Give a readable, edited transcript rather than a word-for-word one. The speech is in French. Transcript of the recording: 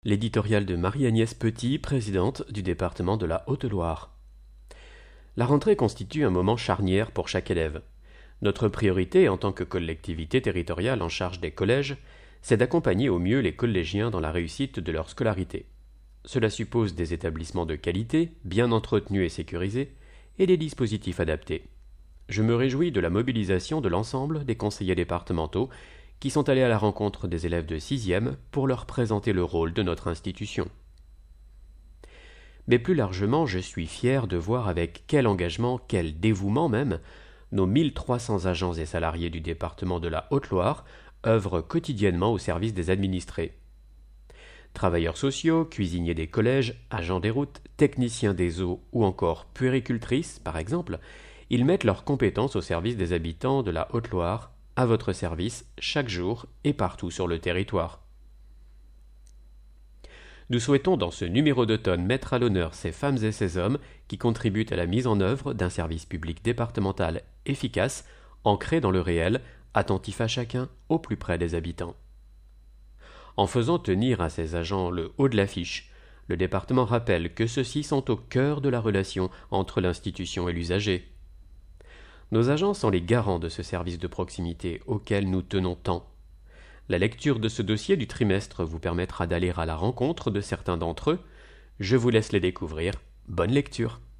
L'éditorial de Marie-Agnès Petit, présidente du département de la Haute-Loire. La rentrée constitue un moment charnière pour chaque élève. Notre priorité, en tant que collectivité territoriale en charge des collèges, c'est d'accompagner au mieux les collégiens dans la réussite de leur scolarité. Cela suppose des établissements de qualité, bien entretenus et sécurisés, et des dispositifs adaptés. Je me réjouis de la mobilisation de l'ensemble des conseillers départementaux qui sont allés à la rencontre des élèves de 6e pour leur présenter le rôle de notre institution. Mais plus largement, je suis fier de voir avec quel engagement, quel dévouement même, nos 1300 agents et salariés du département de la Haute-Loire œuvrent quotidiennement au service des administrés. Travailleurs sociaux, cuisiniers des collèges, agents des routes, techniciens des eaux ou encore puéricultrices, par exemple, ils mettent leurs compétences au service des habitants de la Haute-Loire, à votre service, chaque jour et partout sur le territoire. Nous souhaitons dans ce numéro d'automne mettre à l'honneur ces femmes et ces hommes qui contribuent à la mise en œuvre d'un service public départemental efficace, ancré dans le réel, attentif à chacun, au plus près des habitants. En faisant tenir à ces agents le haut de l'affiche, le département rappelle que ceux-ci sont au cœur de la relation entre l'institution et l'usager. Nos agents sont les garants de ce service de proximité auquel nous tenons tant. La lecture de ce dossier du trimestre vous permettra d'aller à la rencontre de certains d'entre eux. Je vous laisse les découvrir. Bonne lecture.